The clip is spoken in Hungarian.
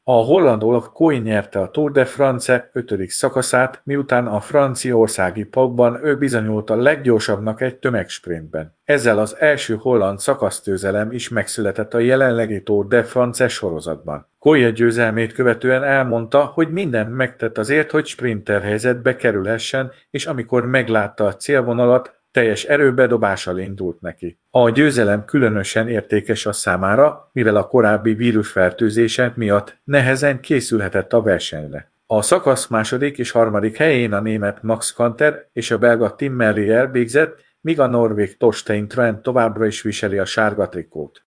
A holland Olaf Kooi nyerte a Tour de France 5. szakaszát, miután a franciaországi pubban ő bizonyult a leggyorsabbnak egy tömegsprintben. Ezzel az első holland szakaszgyőzelem is megszületett a jelenlegi Tour de France sorozatban. Kooi győzelmét követően elmondta, hogy mindent megtett azért, hogy sprinter helyzetbe kerülhessen, és amikor meglátta a célvonalat, teljes erőbedobással indult neki. A győzelem különösen értékes a számára, mivel a korábbi vírusfertőzése miatt nehezen készülhetett a versenyre. A szakasz második és harmadik helyén a német Max Kanter és a belga Tim Merlier végzett, míg a norvég Torstein Tran továbbra is viseli a sárga trikót.